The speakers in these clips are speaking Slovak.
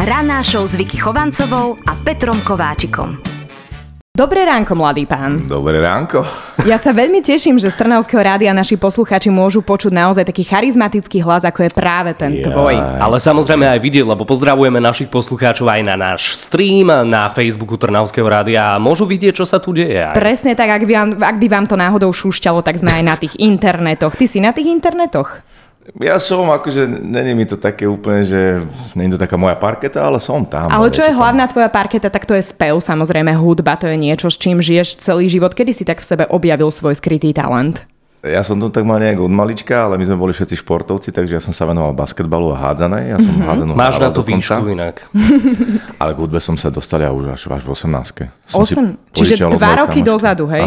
Ranná show s Vicky Chovancovou a Petrom Kováčikom. Dobré ránko, mladý pán. Dobré ránko. Ja sa veľmi teším, že z Trnavského rádia naši poslucháči môžu počuť naozaj taký charizmatický hlas, ako je práve ten tvoj. Ale samozrejme aj vidieť, lebo pozdravujeme našich poslucháčov aj na náš stream, na Facebooku Trnavského rádia a môžu vidieť, čo sa tu deje. Aj. Presne tak, ak by vám to náhodou šušťalo, tak sme aj na tých internetoch. Ty si na tých internetoch? Ja som, akože, není mi to také úplne, že není to taká moja parketa, ale som tam. Ale čo je hlavná tvoja parketa, tak to je spev, samozrejme hudba, to je niečo, s čím žiješ celý život. Kedy si tak v sebe objavil svoj skrytý talent? Ja som to tak mal nejak od malička, ale my sme boli všetci športovci, takže ja som sa venoval basketbalu a hádzanej. Ja som hádzanú Máš na to výšku inak. Ale k hudbe som sa dostal ja už až v 18. Čiže 2 roky dozadu, hej?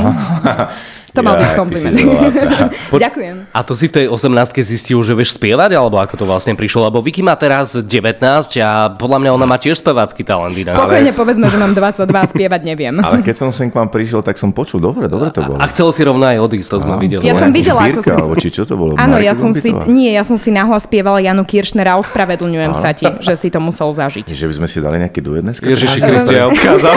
To mal byť kompliment. Ďakujem. A to si v tej 18-ke zistil, že vieš spievať, alebo ako to vlastne prišlo? Lebo Vicky má teraz 19 a podľa mňa ona má tiež spevácky talent. Pokojne povedzme, že mám 22 a spievať neviem. Ale keď som sem k vám prišiel, tak som počul, dobre to bolo. A chcel si rovno aj odísť, to sme videli. Ja som videla, ako si... Čo to bolo? Áno, ja som si nahlas spievala Janu Kiršner a ospravedlňujem sa ti, že si to musel zažiť. Že by sme si dali nejaké duet dneska? Ježiši Kriste, ja odchádzam.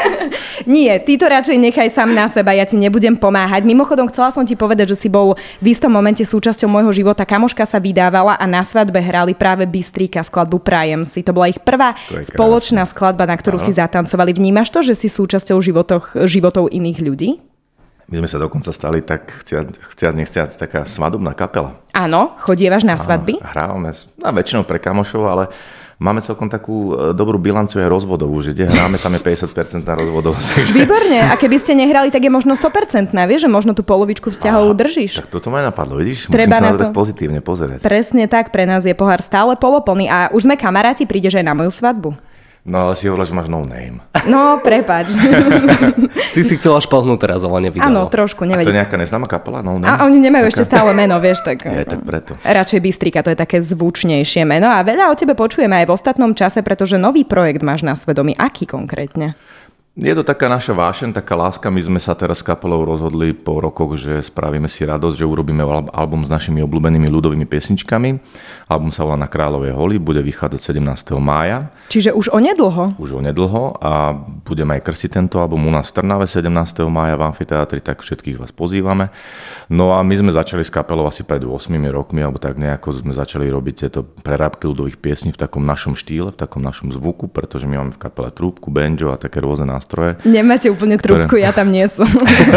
Nie, ty to radšej nechaj sám na seba, ja ti nebudem pomáhať. Mimochodom, chcela som ti povedať, že si bol v istom momente súčasťou môjho života. Kamoška sa vydávala a na svadbe hrali práve Bystríka skladbu Prajem si. To bola ich prvá spoločná skladba, na ktorú si zatancovali. Vnímaš to, že si súčasťou životov iných ľudí? My sme sa dokonca stali tak, nechciať taká svadobná kapela. Áno, chodievaš na svadby? Hrávame, väčšinou pre kamošov, ale máme celkom takú dobrú bilanciu aj rozvodovú, že kde hráme, tam je 50% na rozvodovosť. Výborne, a keby ste nehrali, tak je možno 100%, vieš, že možno tú polovičku vzťahov držíš. Tak toto ma napadlo, vidíš? Treba musím sa na to tak pozitívne pozerať. Presne tak, pre nás je pohár stále poloplný a už sme kamaráti, prídeš aj na moju svadbu. No ale si hovorila, že máš no name. No, prepáč. si chcela šplhnúť teraz, ale nevidela. Áno, trošku, A nevedím. to je nejaká neznáma kapela? No name? A oni nemajú ešte stále meno, vieš, tak... Je, tak preto. Radšej Bystríka, to je také zvučnejšie meno a veľa o tebe počujeme aj v ostatnom čase, pretože nový projekt máš na svedomí. Aký konkrétne? Je to taká naša vášeň, taká láska. My sme sa teraz s kapelou rozhodli po rokoch, že spravíme si radosť, že urobíme album s našimi obľúbenými ľudovými piesničkami. Album sa volá Na Kráľovej holi, bude vychádzať 17. mája. Čiže už onedlho? Už onedlho a budeme aj krstiť tento album u nás v Trnave 17. mája v amfiteátri, tak všetkých vás pozývame. No a my sme začali s kapelou asi pred 8 rokmi, alebo tak nejako sme začali robiť tieto prerábky ľudových piesní v takom našom štýle, v takom našom zvuku, pretože my máme v kapele trúbku, banjo a také rôzne nástroje. Nemáte úplne trúbku, ja tam nie som.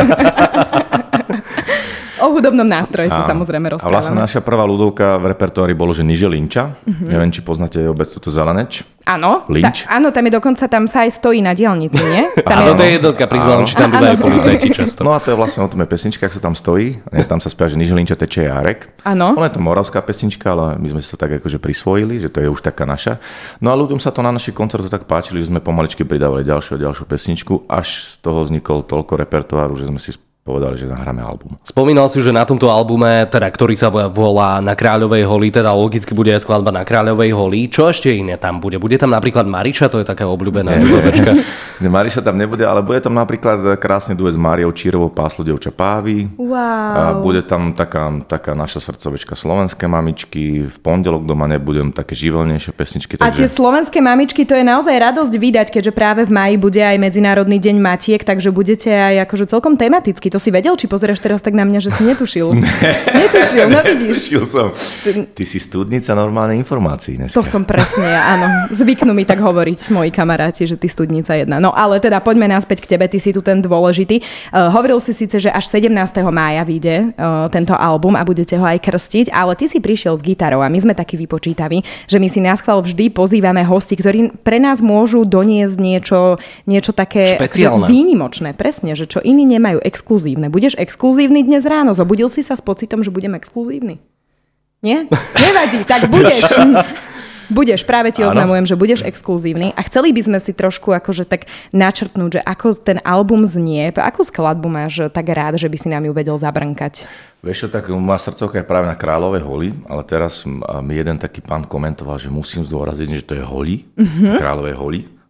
O hudobnom nástroji sa samozrejme rozprávame. A vlastne naša prvá ľudovka v repertoári bolo, že Niže Linča. Neviem, či poznáte obec túto Zeleneč. Áno, áno, tam je dokonca, tam sa aj stojí na diaľnici, nie? Áno, to je jednotka pri Zelenči, tam bývajú policajti často. No a to je vlastne o tom je pesnička, ak sa tam stojí. Tam sa spieva, že Niže Linča teče Jarek. Áno. Ono je to moravská pesnička, ale my sme si to tak akože prisvojili, že to je už taká naša. No a ľuďom sa to na našich koncertoch tak páčili, že sme pomaličky pridávali ďalšiu pesničku, až z toho vznikol toľko repertoáru, že sme si povedali, že nahráme album. Spomínal si, že na tomto albume, teda, ktorý sa volá Na Kráľovej holi, teda logicky bude aj skladba Na Kráľovej holi. Čo ešte iné tam bude? Bude tam napríklad Mariša, to je taká obľúbená ľudovečka. Mariša tam nebude, ale bude tam napríklad krásny duet s Máriou Čírovou, Páslo dievča Pávy. Wow. A bude tam taká naša srdcovečka Slovenské mamičky. V pondelok doma nebudem také živelnejšie pesničky. Takže... A tie Slovenské mamičky, to je naozaj radosť vydať, keďže práve v máji bude aj Medzinárodný deň matiek, takže budete aj akože celkom tematicky. To si vedel, či pozeráš teraz tak na mňa, že si netušil? Netušil, no vidíš. Netušil som. Ty si studnica normálnej informácií dneska. To som presne ja, áno. Zvyknú mi tak hovoriť moji kamaráti, že ty studnica jedna. No ale teda poďme naspäť k tebe, ty si tu ten dôležitý. Hovoril si síce, že až 17. mája vyjde tento album a budete ho aj krstiť, ale ty si prišiel s gitarou a my sme takí vypočítaví, že my si naschvál vždy pozývame hosti, ktorí pre nás môžu doniesť niečo také špeciálne, výnimočné. Presne, že čo iní nemajú, exkluzívne. Budeš exkluzívny dnes ráno? Zobudil si sa s pocitom, že budem exkluzívny? Nie? Nevadí, tak budeš. Budeš, práve ti oznamujem, že budeš exkluzívny a chceli by sme si trošku akože tak načrtnúť, že ako ten album znie, akú skladbu máš tak rád, že by si nám ju vedel zabrnkať? Vieš čo, tak moja srdcovka je práve Na Kráľovej holi, ale teraz mi jeden taký pán komentoval, že musím zdôraziť, že to je holi, Kráľovej holi.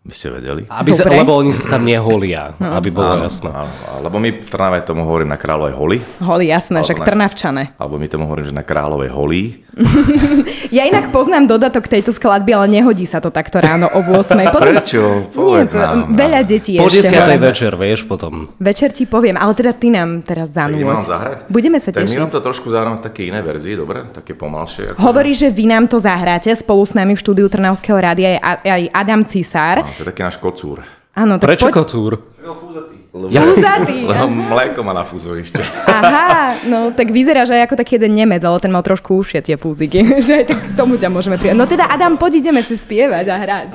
by ste vedeli. Lebo oni sa tam neholia, aby bolo jasné. Áno, lebo my v Trnave tomu hovorím na Kráľovej holi. Holi, jasné, však Trnavčane. Alebo my tomu hovorím, že na Kráľovej holí. Ja inak poznám dodatok tejto skladby, ale nehodí sa to takto ráno o 8. Prečo? Povedz nám. Veľa detí po ešte. Po 10. večer, vieš, potom. Večer ti poviem, ale teda ty nám teraz zanúď. Tak mám zahrať? Budeme sa tak tešiť. Tak my nám to trošku zahráme v takej inej verzii, dobre? Také pomalšie. Hovorí, že vy nám to zahráte spolu s nami v štúdiu Trnavského rádia aj Adam Cisár. To je taký náš kocúr. Áno, tak prečo kocúr? Fúzatý. Mléko má na fúzovište. Aha, no tak vyzeráš aj ako taký jeden Nemec, ale ten mal trošku užšie tie fúziky. Že aj tak k tomu ťa môžeme prijať. No teda Adam, poď ideme si spievať a hrať.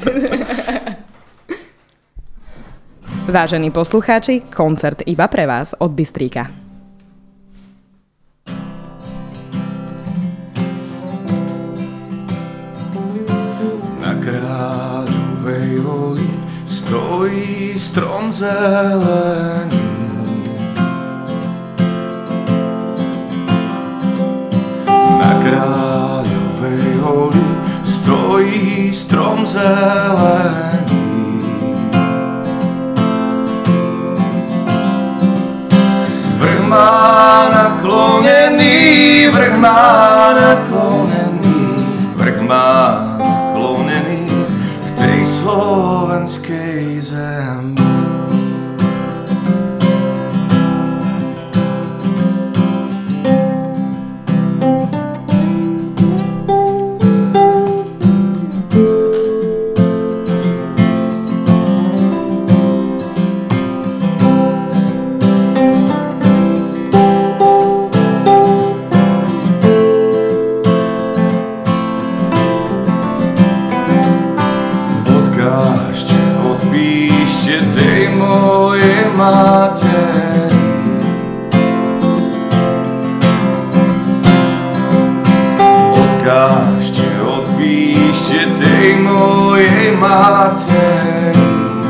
Vážení poslucháči, koncert iba pre vás od Bystríka. Na Kráľovej holi stojí strom zelený. Na Kráľovej holi stojí strom zelený. Vrch má naklonený, vrch má naklonený, vrch má naklonený v tej slovenskej zemi. Odkážte, odpíšte tej mojej materi.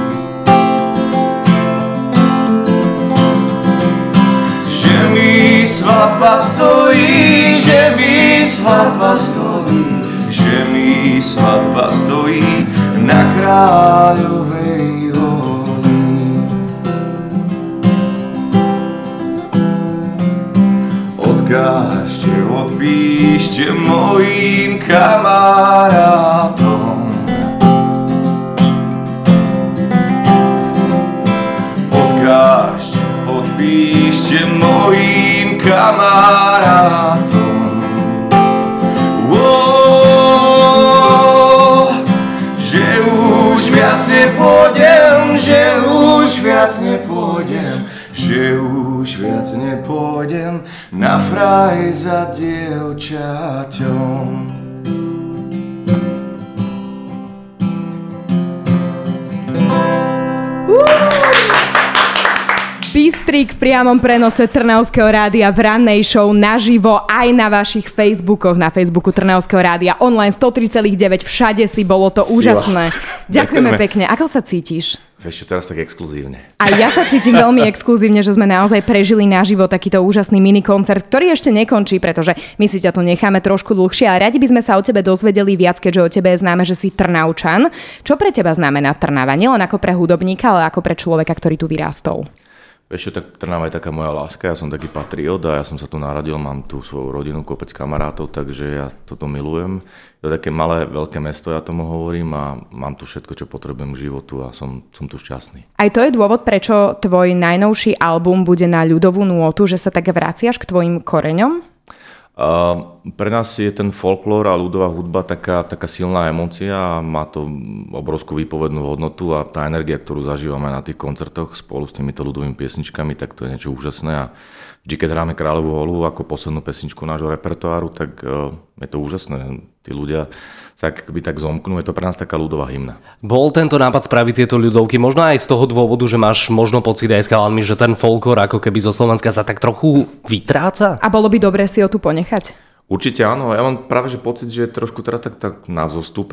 Že mi svadba stojí, že mi svadba stojí, že mi svadba stojí na Kráľovej holi. Odkážte, odpíšte mojim kamarátom. Odkážte, odpíšte mojim kamarátom. Že už viac nepôjdem, že už viac nepôjdem, že už viac nepôjdem na fraj za dievčaťom. Bystrík v priamom prenose Trnavského rádia v rannej show naživo aj na vašich Facebookoch, na Facebooku Trnavského rádia online 103,9, všade si, bolo to úžasné. Ďakujeme pekne. Ako sa cítiš? Vieš čo, teraz tak exkluzívne. A ja sa cítim veľmi exkluzívne, že sme naozaj prežili naživo takýto úžasný minikoncert, ktorý ešte nekončí, pretože my si ťa tu necháme trošku dlhšie a radi by sme sa o tebe dozvedeli viac, keďže o tebe je známe, že si Trnavčan. Čo pre teba znamená Trnava? Nielen ako pre hudobníka, ale ako pre človeka, ktorý tu vyrástol. Vieš čo, tak Trnava je taká moja láska, ja som taký patriot a ja som sa tu narodil, mám tu svoju rodinu, kopec kamarátov, takže ja toto milujem. To je také malé, veľké mesto, ja tomu hovorím a mám tu všetko, čo potrebujem k životu a som tu šťastný. Aj to je dôvod, prečo tvoj najnovší album bude na ľudovú nôtu, že sa tak vraciaš k tvojim koreňom? Pre nás je ten folklór a ľudová hudba taká silná emócia a má to obrovskú výpovednú hodnotu a tá energia, ktorú zažívame na tých koncertoch spolu s týmito ľudovými piesničkami, tak to je niečo úžasné a vždy, keď hráme Kráľovú holu ako poslednú pesničku nášho repertoáru, tak je to úžasné. Tí ľudia sa akoby tak zomknú, je to pre nás taká ľudová hymna. Bol tento nápad spraviť tieto ľudovky možno aj z toho dôvodu, že máš možno pocit aj s chalanmi, že ten folklór ako keby zo Slovenska sa tak trochu vytráca? A bolo by dobre si ho tu ponechať? Určite áno, ja mám práve že pocit, že je trošku teraz tak na vzostupe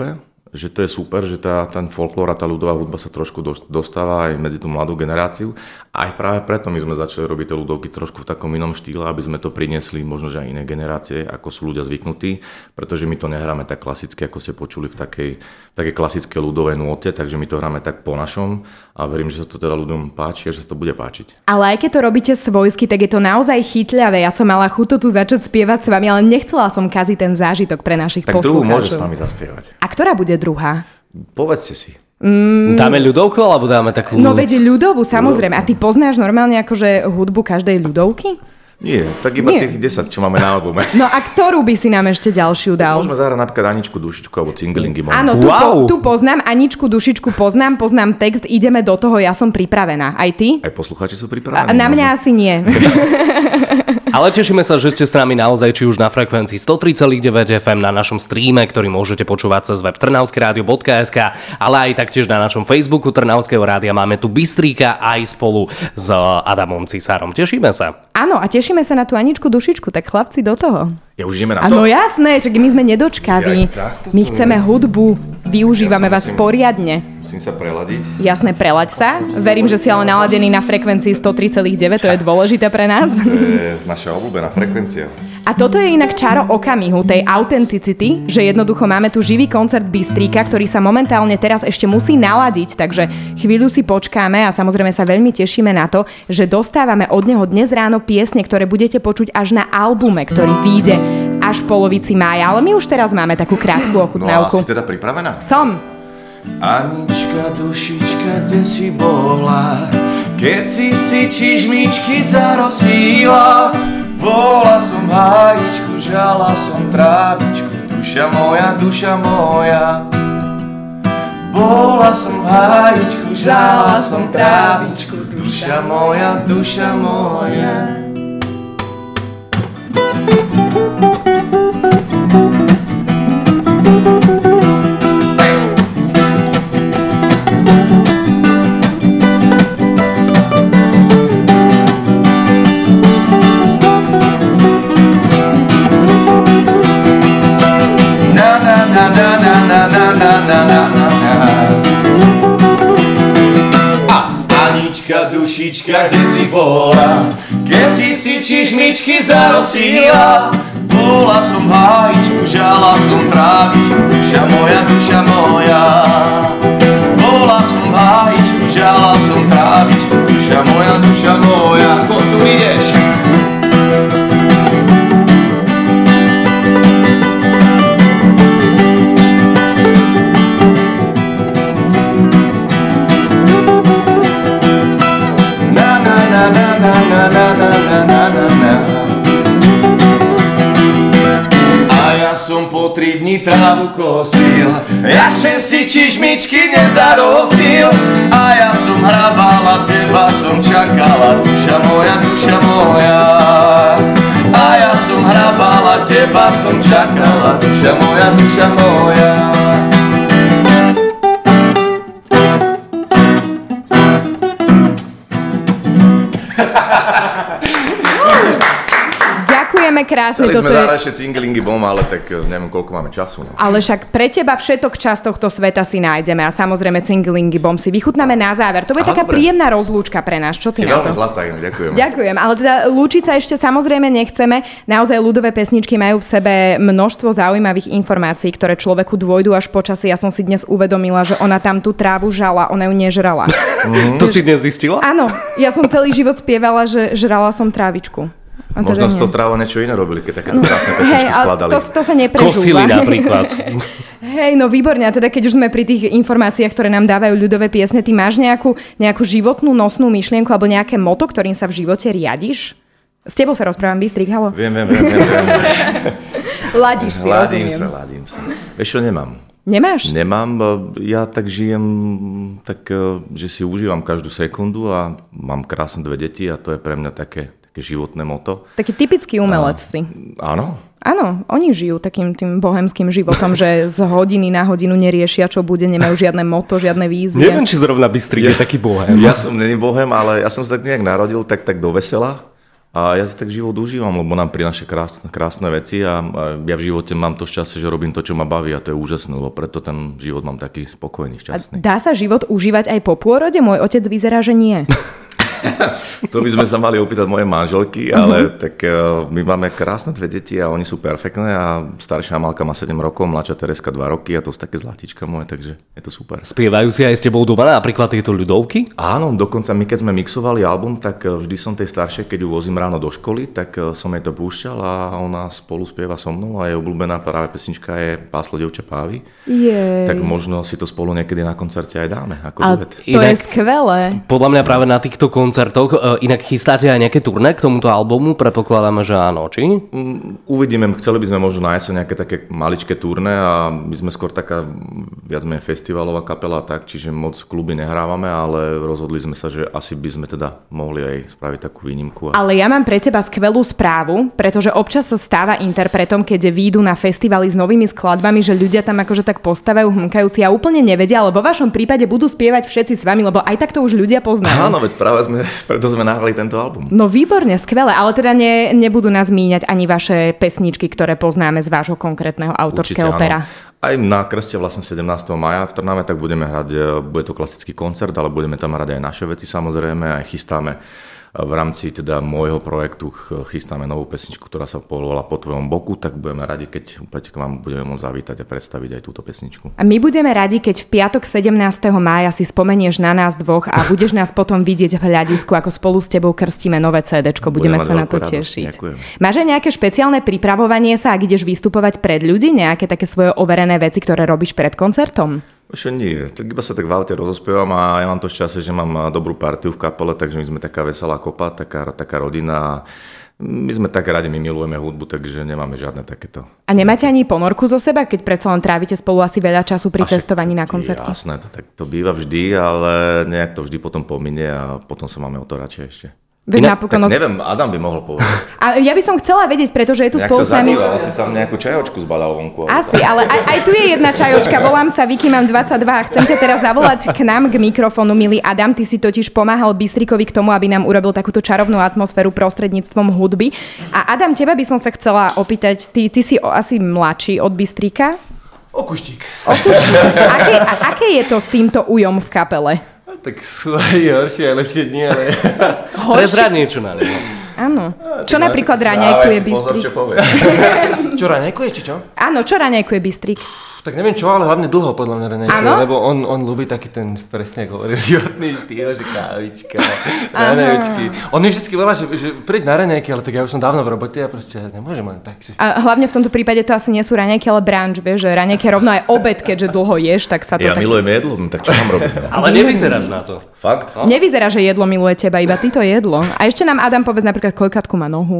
že to je super, že ten folklór a tá ľudová hudba sa trošku dostáva aj medzi tú mladú generáciu. Aj práve preto my sme začali robiť tie ľudovky trošku v takom inom štýle, aby sme to priniesli možno že aj iné generácie, ako sú ľudia zvyknutí, pretože my to nehráme tak klasicky, ako ste počuli v takej klasickej ľudovej nôte, takže my to hráme tak po našom a verím, že sa to teda ľuďom páči a že sa to bude páčiť. Ale aj keď to robíte svojsky, tak je to naozaj chytľavé. Ja som mala chuť tu začať spievať s vami, ale nechcela som kaziť ten zážitok pre našich tak poslucháčov. Tak druhú môžeš s nami zaspievať. A ktorá bude druhá? Povedzte si. Dáme ľudovku, alebo dáme takú... No veď ľudovú, samozrejme. A ty poznáš normálne akože hudbu každej ľudovky? Nie, tak iba tých 10, čo máme na albume. No a ktorú by si nám ešte ďalšiu dal? Môžeme zahrať napríklad Aničku, Dušičku alebo Cingelingy. Áno, tu poznám Aničku, Dušičku, poznám text, ideme do toho, ja som pripravená. Aj ty? Aj poslucháči sú pripravení. Na mňa asi nie. Ale tešíme sa, že ste s nami naozaj, či už na frekvencii 103,9 FM, na našom streame, ktorý môžete počúvať cez web trnavskeradio.sk, ale aj taktiež na našom Facebooku Trnavského rádia. Máme tu Bystríka aj spolu s Adamom Cisárom. Tešíme sa. Áno, a tešíme sa na tú Aničku, Dušičku, tak chlapci do toho. Ja už ideme na to? Áno, jasné, čak my sme nedočkaví. My chceme hudbu, využívame vás poriadne. Musím sa preladiť. Jasné, prelaď sa. Verím, že si ale naladený na frekvencii 103,9, to je dôležité pre nás. To je naša obľúbená frekvencia. A toto je inak čaro okamihu, tej autenticity, že jednoducho máme tu živý koncert Bystríka, ktorý sa momentálne teraz ešte musí naladiť, takže chvíľu si počkáme a samozrejme sa veľmi tešíme na to, že dostávame od neho dnes ráno piesne, ktoré budete počuť až na albume, ktorý vyjde až v polovici mája, ale my už teraz máme takú krátku ochutnávku. No a si teda pripravená? Som. Anička, Dušička, kde si bola, keď si čižmičky zarosíla? Bola som v hájičku, žala som trávičku, duša moja, duša moja. Bola som v hájičku, žala som trávičku, duša moja, duša moja. Anička, Dušička, kde si bola, keď si čižmičky zarosíla? Bola som v hájičku, žala som trávičku, duša moja, duša moja. Bola som v hájičku, žala som trávičku, duša moja, duša moja. Kocu ideš? A ja som po 3 dni trávu kosil, ja sem si čižmičky nezarosil. A ja som hrabala, teba som čakala, duša moja, duša moja. A ja som hrabala, teba som čakala, duša moja, duša moja. Ďakujeme krásne. Chceli sme zahrať ešte Cingelingy Bom, ale tak neviem, koľko máme času. No. Ale však pre teba všetok čas tohto sveta si nájdeme a samozrejme Cingelingy Bom si vychutnáme na záver. To bude taká príjemná rozlúčka pre nás. Čo ty na to? Si veľmi zlatá, ďakujem. Ďakujem, ale teda lúčiť sa ešte samozrejme nechceme. Naozaj ľudové pesničky majú v sebe množstvo zaujímavých informácií, ktoré človeku dôjdu až počasie. Ja som si dnes uvedomila, že ona tam tú trávu žala, ona ju nežrala. To si dnes zistila? Áno, ja som celý život spievala, že žrala som trávičku. Možno z toho tráva niečo iné robili, keď takéto krásne pesničky skladali. To sa neprežúva. Kosili napríklad. Hej, no výborne. A teda keď už sme pri tých informáciách, ktoré nám dávajú ľudové piesne, ty máš nejakú životnú nosnú myšlienku alebo nejaké moto, ktorým sa v živote riadiš? S tebou sa rozprávam, Bystrik, halo. Viem. Ladíš si, rozumiem. Ladím sa. Vieš čo, nemám. Nemáš? Nemám, ja tak žijem, že si užívam každú sekundu a mám krásne 2 deti a to je pre mňa také životné moto. Taký typický umelec si. Áno? Áno, oni žijú takým tým bohemským životom, že z hodiny na hodinu neriešia, čo bude, nemajú žiadne moto, žiadne vízie. Neviem, či zrovna Bystrik je taký bohem. Ja som není bohem, ale ja som sa tak nejak narodil tak do vesela A ja si tak život užívam, lebo nám prináša krásne veci a ja v živote mám to šťastie, že robím to, čo ma baví a to je úžasné, lebo preto ten život mám taký spokojný, šťastný. A dá sa život užívať aj po pôrode? Môj otec vyzerá, že nie. To by sme sa mali opýtať moje manželky, ale tak my máme krásne 2 deti a oni sú perfektné a staršia Amalka má 7 rokov, mladšia Tereska 2 roky a to sú také zlatíčka moje, takže je to super. Spievajú si aj s tebou doma napríklad tieto ľudovky? Áno, dokonca my keď sme mixovali album, tak vždy som tej staršej, keď ju vozím ráno do školy, tak som jej to púšťal a ona spolu spieva so mnou a jej obľúbená práve pesnička je Páslo dievča pávy. Tak možno si to spolu niekedy na koncerte aj dáme ako duet. To je skvelé. Podľa mňa práve na týchto koncertoch, inak chystáte aj nejaké turné k tomuto albumu? Predpokladáme, že áno, či? Uvidíme, chceli by sme možno nájsť nejaké také maličké turné a my sme skôr taká viac menej festivalová kapela, tak, čiže moc kluby nehrávame, ale rozhodli sme sa, že asi by sme teda mohli aj spraviť takú výnimku. Ale ja mám pre teba skvelú správu, pretože občas sa stáva interpretom, keď výjdu na festivaly s novými skladbami, že ľudia tam akože tak postávajú, hmkajú si a úplne nevedia, ale vo vašom prípade budú spievať všetci s vami, lebo aj tak to už ľudia poznajú. Áno, veď práve preto sme nahrali tento album. No výborne, skvelé, ale teda nebudú nás míňať ani vaše pesničky, ktoré poznáme z vášho konkrétneho autorského pera. Aj na krste vlastne 17. maja v Trnave, tak budeme hrať, bude to klasický koncert, ale budeme tam hrať aj naše veci samozrejme, aj chystáme v rámci teda môjho projektu chystáme novú pesničku, ktorá sa volá Po tvojom boku, tak budeme radi, keď opäť k vám budeme môcť zavítať a predstaviť aj túto pesničku. A my budeme radi, keď v piatok 17. mája si spomenieš na nás dvoch a budeš nás potom vidieť v hľadisku, ako spolu s tebou krstíme nové CDčko. Budeme sa na to tešiť. Ďakujem. Máš aj nejaké špeciálne pripravovanie sa, ak ideš vystupovať pred ľudí, nejaké také svoje overené veci, ktoré robíš pred koncertom? Ešte nie, tak iba sa tak v aute rozospievam a ja mám to šťastie, že mám dobrú partiu v kapele, takže my sme taká veselá kopa, taká rodina. My sme tak radi, my milujeme hudbu, takže nemáme žiadne takéto. A nemáte ani ponorku zo seba, keď predsa len trávite spolu asi veľa času pri cestovaní na koncerte? Jasné, to býva vždy, ale nejak to vždy potom pominie a potom sa máme o to radšej ešte. Neviem, Adam by mohol povedať. A ja by som chcela vedieť, pretože je tu spolu s nami. On si tam nejakú čajočku zbadal vonku. Asi, ale aj tu je jedna čajočka. Volám sa Vicky, mám 22 a chcem ťa teraz zavolať k nám k mikrofónu, milý Adam. Ty si totiž pomáhal Bystrikovi k tomu, aby nám urobil takúto čarovnú atmosféru prostredníctvom hudby. A Adam, teba by som sa chcela opýtať, ty si asi mladší od Bystrika? Okuštík. Aké je to s týmto ujom v kapele? Tak sú aj horšie, aj lepšie dni, ale... Prezrať niečo na neho. Áno. Čo napríklad raňajkuje Bystrik? Čo raňajkuje, či čo? Áno, čo raňajkuje Bystrik? Tak neviem čo, ale hlavne dlho podľa mňa raňajkuje, lebo on ľúbi taký ten, presne ako hovorí, životný štýl, že kávička, raňajčky. On mi vždycky volá, že príď na raňajky, ale tak ja už som dávno v robote a proste nemôžem len tak. Že... A hlavne v tomto prípade to asi nie sú raňajky, ale brunch, vieš, že raňajky rovno aj obed, keďže dlho ješ, tak sa to tak... milujem jedlo, tak čo mám robiť? Ale nevyzeráš na to. Fakt? No? Nevyzerá, že jedlo miluje teba, iba ty to jedlo. A ešte nám Adam povedz napríklad, koľkátku má nohu.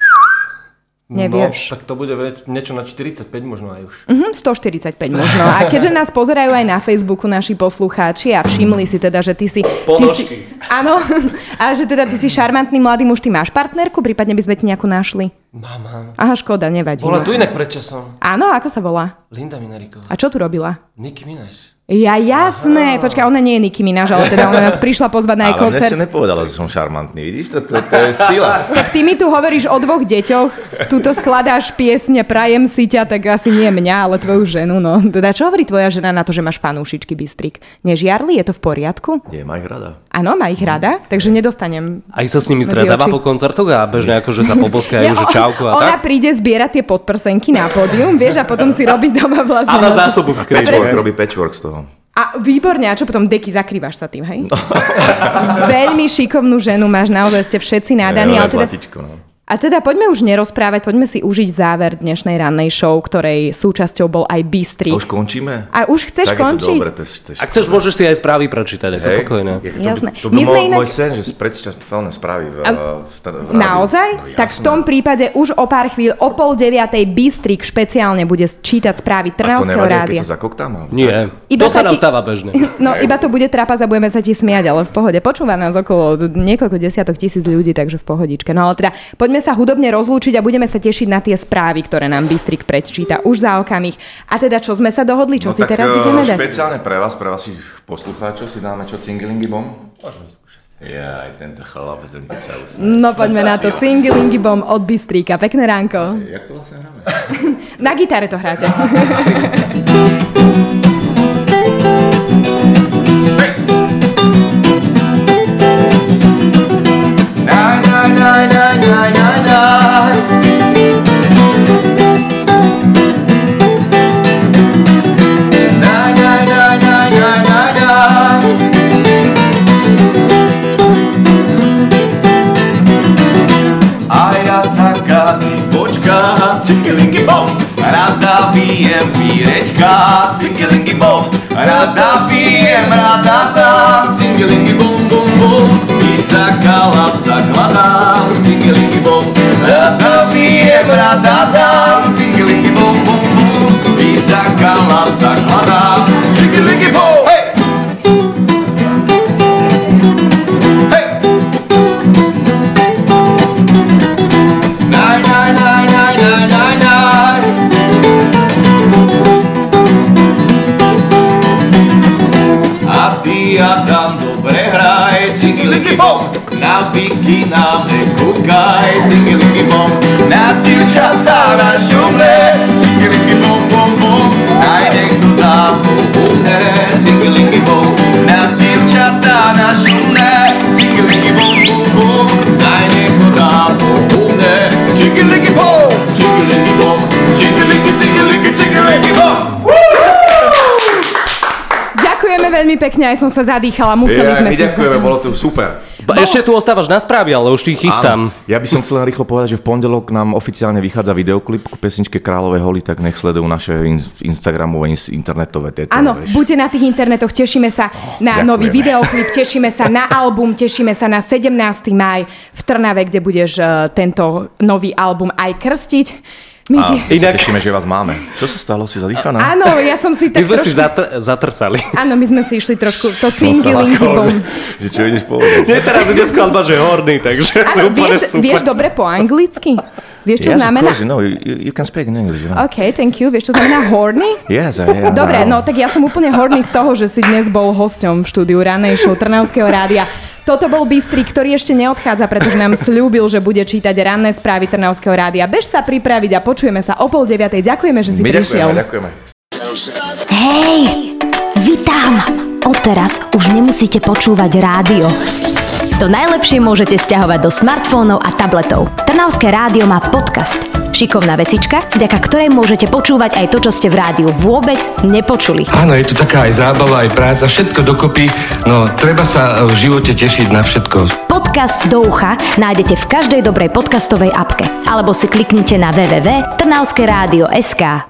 Nevieš. No, tak to bude niečo na 45 možno aj už. 145 možno. A keďže nás pozerajú aj na Facebooku naši poslucháči a všimli si teda, že ty si... Áno. A že teda ty si šarmantný mladý muž, ty máš partnerku? Prípadne by sme ti nejakú našli? Mám. Aha, škoda, nevadí. Bola tu inak pred časom. Áno, ako sa volá? Linda Minaríková. A čo tu robila? Nicki Minaj. Ja, jasné. Počkaj, ona nie je Nicki Minaj, ale teda ona nás prišla pozvať na jej koncert. Ale mne si nepovedala, že som šarmantný, vidíš? To je sila. Tak ty mi tu hovoríš o 2 deťoch, tuto skladáš piesne, prajem si ťa, tak asi nie mňa, ale tvoju ženu, no. Teda čo hovorí tvoja žena na to, že máš fanúšičky, Bystrik? Nežiarli? Je to v poriadku? Nie, má ich rada. Áno, má ich rada, takže nedostanem. Aj sa s nimi stretáva po koncertoch a bežne akože sa poboskajú, že čauko a tak? Ona príde zbierať tie podprsenky na pódium, vieš, a potom si robí doma vlastne. A na zásobu v skríčku. Robí patchwork z toho. A výborne, a čo potom deky zakrývaš sa tým, hej? No. Veľmi šikovnú ženu máš, naozaj ste všetci nádaní. Ale teda... A teda poďme už nerozprávať, poďme si užiť záver dnešnej rannej show, ktorej súčasťou bol aj Bystrik. A už končíme? A už chceš končiť? Ak chceš, môžeš si aj správy prečítať, ako pokojné. Jasné. To by môj sen, že prečítať celé správy v rádiu. Naozaj? No, tak v tom prípade už o pár chvíľ o 8:30 Bystrik špeciálne bude čítať správy Trnavského rádia. A to nevadí, keď sa zakoktám? Nie, to sa nám stáva bežne. No iba to bude trápať a budeme sa ti smiať, ale v pohode. Počúva nás okolo niekoľko desiatok tisíc ľudí, takže v pohodičke. No ale teda poďme sa hudobne rozlúčiť a budeme sa tešiť na tie správy, ktoré nám Bystrik prečíta už za okamih. A teda čo sme sa dohodli, čo si teraz ideme dať? Špeciálne pre vás, vašich poslucháčov si dáme čo Cingelingy Bom? Môžeme skúšať. Ja, aj tento chlap, keď sa usmie. No poďme na to. Cingilingy bom od Bystríka. Pekné ránko. Jak to vlastne hráme? Na gitare to hráte. Cingilingy bom, rada pijem pírečka, cingilingy bom, rada pijem, rada dám, cingilingy bom, bom, bom, i za kalap zakladám, cingilingy bom, rada pijem, rada dám, cingilingy bom, bom, bom, i za kalap zakladám, cingilingy bom, hej! Ja tam dobre hraj, cingilingy bom, na biky nám nekúkaj, cingilingy bom, na dievčatá na šumné, cingilingy bom, bom, bom, aj niekto dá pomne, cingilingy bom, na dievčatá na šumné, cingilingy bom, bom, bom, aj niekto dá pomne, cingilingy bom, cingilingy bom, cingilingy, cingilingy, cingilingy bom. Ďakujeme veľmi pekne, aj som sa zadýchala, museli sme si ďakujeme, bolo to super. Ešte tu ostávaš na správy, ale už ti chystám. Áno, ja by som chcel rýchlo povedať, že v pondelok nám oficiálne vychádza videoklip k pesničke Kráľové holy, tak nech sledujú naše Instagramové, internetové tieto. Áno, buďte na tých internetoch, tešíme sa na nový videoklip, tešíme sa na album, tešíme sa na 17. máj v Trnave, kde budeš tento nový album aj krstiť. My sa tešíme, že vás máme. Čo sa stalo? Si zadýchaná? Áno, ja som si tak trošku... My sme si zatrsali. Áno, my sme si išli trošku to cingilingy bom. Že čo ideš povedať? Nie, teraz ide skladba, že horný, takže áno, vieš dobre po anglicky? Vieš, čo znamená? Yes, of course, no, you can speak in English. You know? OK, thank you. Vieš, čo znamená horny? Yes, I am. Dobre, no tak ja som úplne horný z toho, že si dnes bol hosťom v štúdiu Ranej show Trnavského rádia. Toto bol Bystrik, ktorý ešte neodchádza, pretože nám sľúbil, že bude čítať ranné správy Trnavského rádia. Bež sa pripraviť a počujeme sa o 8:30. Ďakujeme, že si prišiel. Ďakujeme. Hej, vy tam! Odteraz už nemusíte počúvať rádio. To najlepšie môžete sťahovať do smartfónov a tabletov. Trnavské rádio má podcast. Šikovná vecička, vďaka ktorej môžete počúvať aj to, čo ste v rádiu vôbec nepočuli. Áno, je to taká aj zábava, aj práca, všetko dokopy, no treba sa v živote tešiť na všetko. Podcast do ucha nájdete v každej dobrej podcastovej apke. Alebo si kliknite na www.trnavskeradio.sk.